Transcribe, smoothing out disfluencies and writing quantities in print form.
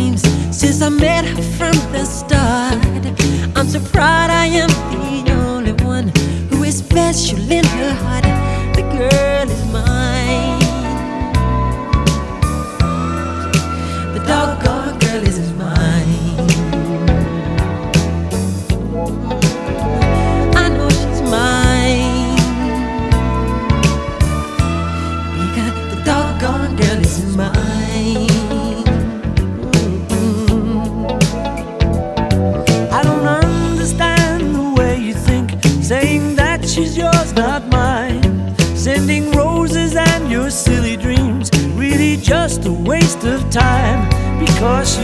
dreams since I met her from the start. I'm so proud I am the only one who is special in her heart. The girl is mine. The doggone girl is mine. I know she's mine because the doggone girl is mine. I don't understand the way you think, saying that she's yours, not mine. Sending roses and your silly dreams, really just a waste of time, because she's